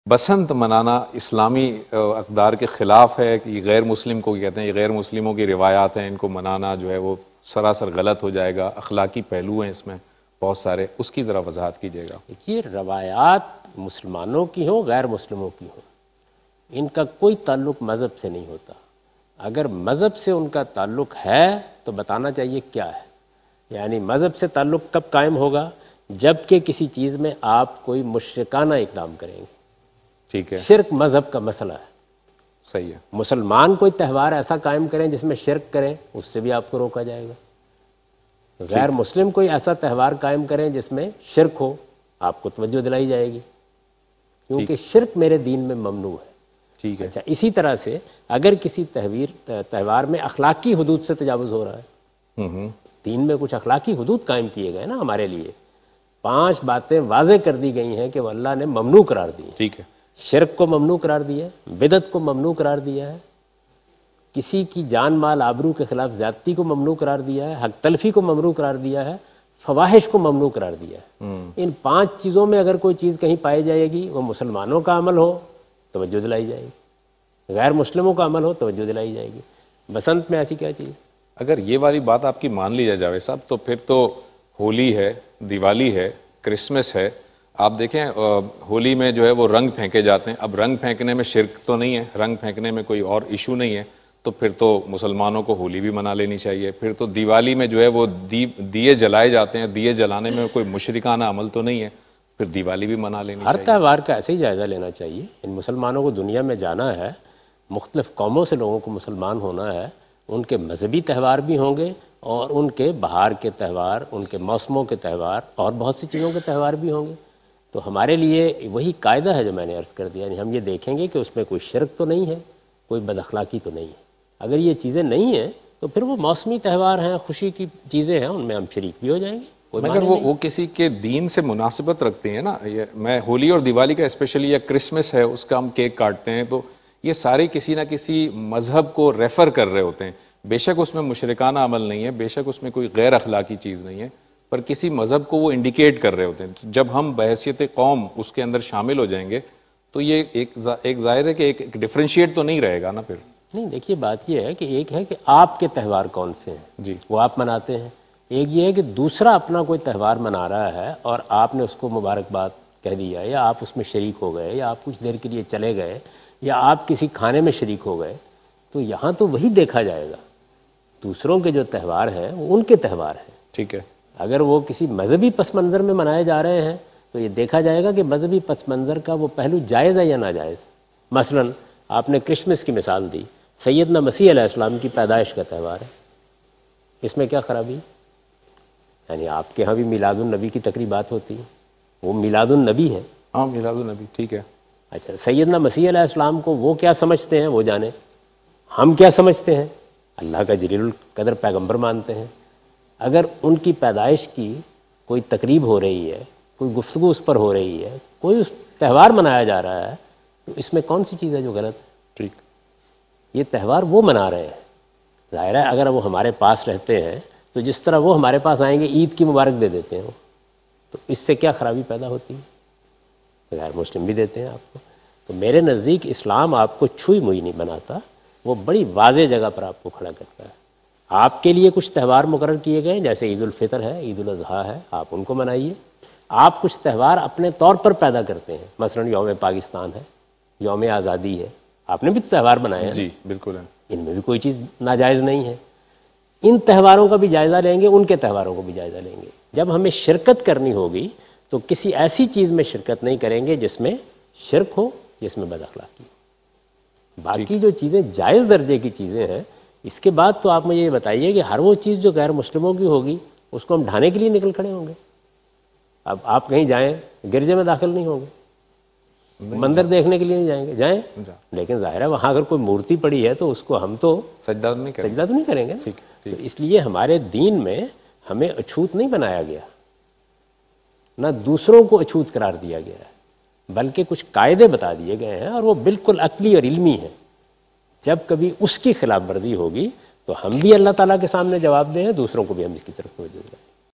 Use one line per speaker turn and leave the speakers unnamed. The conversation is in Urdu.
بسنت منانا اسلامی اقدار کے خلاف ہے کہ یہ غیر مسلم کو کہتے ہیں، یہ غیر مسلموں کی روایات ہیں، ان کو منانا جو ہے وہ سراسر غلط ہو جائے گا، اخلاقی پہلو ہیں اس میں بہت سارے، اس کی ذرا وضاحت کیجیے گا۔
یہ روایات مسلمانوں کی ہوں غیر مسلموں کی ہوں، ان کا کوئی تعلق مذہب سے نہیں ہوتا۔ اگر مذہب سے ان کا تعلق ہے تو بتانا چاہیے کیا ہے۔ یعنی مذہب سے تعلق کب قائم ہوگا؟ جبکہ کسی چیز میں آپ کوئی مشرکانہ اقدام کریں گے۔
ٹھیک ہے،
شرک مذہب کا مسئلہ ہے۔
صحیح ہے۔
مسلمان کوئی تہوار ایسا قائم کریں جس میں شرک کریں، اس سے بھی آپ کو روکا جائے گا۔ غیر مسلم کوئی ایسا تہوار قائم کریں جس میں شرک ہو، آپ کو توجہ دلائی جائے گی، کیونکہ شرک میرے دین میں ممنوع ہے۔
ٹھیک ہے،
اچھا، اسی طرح سے اگر کسی تہوار میں اخلاقی حدود سے تجاوز ہو رہا ہے، دین میں کچھ اخلاقی حدود قائم کیے گئے نا ہمارے لیے، 5 باتیں واضح کر دی گئی ہیں کہ وہ اللہ نے ممنوع قرار دی ہیں۔
ٹھیک ہے،
شرک کو ممنوع قرار دیا ہے، بدعت کو ممنوع قرار دیا ہے، کسی کی جان مال آبرو کے خلاف زیادتی کو ممنوع قرار دیا ہے، حق تلفی کو ممنوع قرار دیا ہے، فواحش کو ممنوع قرار دیا ہے۔ ان 5 چیزوں میں اگر کوئی چیز کہیں پائی جائے گی، وہ مسلمانوں کا عمل ہو، توجہ دلائی جائے گی، غیر مسلموں کا عمل ہو، توجہ دلائی جائے گی۔ بسنت میں ایسی کیا چیز؟
اگر یہ والی بات آپ کی مان لی جائے جاوید صاحب، تو پھر تو ہولی ہے، دیوالی ہے، کرسمس ہے۔ آپ دیکھیں ہولی میں جو ہے وہ رنگ پھینکے جاتے ہیں، اب رنگ پھینکنے میں شرک تو نہیں ہے، رنگ پھینکنے میں کوئی اور ایشو نہیں ہے، تو پھر تو مسلمانوں کو ہولی بھی منا لینی چاہیے۔ پھر تو دیوالی میں جو ہے وہ دیے جلائے جاتے ہیں، دیے جلانے میں کوئی مشرکانہ عمل تو نہیں ہے، پھر دیوالی بھی منا لینی
ہر
چاہیے۔
تہوار کا ایسے ہی جائزہ لینا چاہیے۔ ان مسلمانوں کو دنیا میں جانا ہے، مختلف قوموں سے لوگوں کو مسلمان ہونا ہے، ان کے مذہبی تہوار بھی ہوں گے اور ان کے بہار کے تہوار، ان کے موسموں کے تہوار اور بہت سی چیزوں کے تہوار بھی ہوں گے۔ تو ہمارے لیے وہی قاعدہ ہے جو میں نے عرض کر دیا، یعنی ہم یہ دیکھیں گے کہ اس میں کوئی شرک تو نہیں ہے، کوئی بد اخلاقی تو نہیں ہے۔ اگر یہ چیزیں نہیں ہیں تو پھر وہ موسمی تہوار ہیں، خوشی کی چیزیں ہیں، ان میں ہم شریک بھی ہو جائیں گے۔
مگر وہ کسی کے دین سے مناسبت رکھتے ہیں نا، میں ہولی اور دیوالی کا اسپیشلی، یا کرسمس ہے اس کا ہم کیک کاٹتے ہیں، تو یہ سارے کسی نہ کسی مذہب کو ریفر کر رہے ہوتے ہیں۔ بے شک اس میں مشرکانہ عمل نہیں ہے، بے شک اس میں کوئی غیر اخلاقی چیز نہیں ہے، پر کسی مذہب کو وہ انڈیکیٹ کر رہے ہوتے ہیں۔ جب ہم بحیثیت قوم اس کے اندر شامل ہو جائیں گے تو یہ ایک ظاہر ہے کہ ایک ڈفرینشیٹ تو نہیں رہے گا نا پھر۔
نہیں، دیکھیے بات یہ ہے کہ ایک ہے کہ آپ کے تہوار کون سے ہیں،
جی،
وہ آپ مناتے ہیں۔ ایک یہ ہے کہ دوسرا اپنا کوئی تہوار منا رہا ہے اور آپ نے اس کو مبارکباد کہہ دیا، یا آپ اس میں شریک ہو گئے، یا آپ کچھ دیر کے لیے چلے گئے، یا آپ کسی کھانے میں شریک ہو گئے، تو یہاں تو وہی دیکھا جائے گا۔ دوسروں کے جو تہوار ہیں وہ ان کے تہوار ہیں۔
ٹھیک ہے،
اگر وہ کسی مذہبی پس منظر میں منائے جا رہے ہیں تو یہ دیکھا جائے گا کہ مذہبی پس منظر کا وہ پہلو جائز ہے یا ناجائز۔ مثلا آپ نے کرسمس کی مثال دی، سیدنا مسیح علیہ السلام کی پیدائش کا تہوار ہے، اس میں کیا خرابی؟ یعنی آپ کے ہاں بھی میلاد النبی کی تقریبات ہوتی ہیں، وہ میلاد النبی ہے۔
ہاں، میلاد النبی، ٹھیک ہے۔
اچھا، سیدنا مسیح علیہ السلام کو وہ کیا سمجھتے ہیں وہ جانے، ہم کیا سمجھتے ہیں؟ اللہ کا جلیل القدر پیغمبر مانتے ہیں۔ اگر ان کی پیدائش کی کوئی تقریب ہو رہی ہے، کوئی گفتگو اس پر ہو رہی ہے، کوئی اس تہوار منایا جا رہا ہے، تو اس میں کون سی چیز ہے جو غلط ہے؟
ٹھیک،
یہ تہوار وہ منا رہے ہیں، ظاہر ہے اگر وہ ہمارے پاس رہتے ہیں تو جس طرح وہ ہمارے پاس آئیں گے عید کی مبارک دے دیتے ہیں، تو اس سے کیا خرابی پیدا ہوتی ہے؟ غیر مسلم بھی دیتے ہیں آپ کو۔ تو میرے نزدیک اسلام آپ کو چھوئی موئی نہیں بناتا، وہ بڑی واضح جگہ پر آپ کو کھڑا کرتا ہے۔ آپ کے لیے کچھ تہوار مقرر کیے گئے، جیسے عید الفطر ہے، عید الاضحیٰ ہے، آپ ان کو منائیے۔ آپ کچھ تہوار اپنے طور پر پیدا کرتے ہیں، مثلا یوم پاکستان ہے، یوم آزادی ہے، آپ نے بھی تہوار بنائے ہیں،
جی بالکل ہے،
ان میں بھی کوئی چیز ناجائز نہیں ہے۔ ان تہواروں کا بھی جائزہ لیں گے، ان کے تہواروں کو بھی جائزہ لیں گے۔ جب ہمیں شرکت کرنی ہوگی تو کسی ایسی چیز میں شرکت نہیں کریں گے جس میں شرک ہو، جس میں بد اخلاقی ہو۔ باقی جو چیزیں جائز درجے کی چیزیں ہیں، اس کے بعد تو آپ مجھے یہ بتائیے کہ ہر وہ چیز جو غیر مسلموں کی ہوگی اس کو ہم ڈھانے کے لیے نکل کھڑے ہوں گے؟ اب آپ کہیں جائیں، گرجے میں داخل نہیں ہوں گے، مندر دیکھنے کے لیے نہیں جائیں گے، جائیں، لیکن ظاہر ہے وہاں اگر کوئی مورتی پڑی ہے تو اس کو ہم تو
سجدہ نہیں کریں،
سجدہ تو نہیں کریں گے۔ تو اس لیے ہمارے دین میں ہمیں اچھوت نہیں بنایا گیا، نہ دوسروں کو اچھوت قرار دیا گیا ہے، بلکہ کچھ قاعدے بتا دیے گئے ہیں اور وہ بالکل عقلی اور علمی ہیں۔ جب کبھی اس کی خلاف ورزی ہوگی تو ہم بھی اللہ تعالیٰ کے سامنے جواب دیں، دوسروں کو بھی ہم اس کی طرف توجہ دیں۔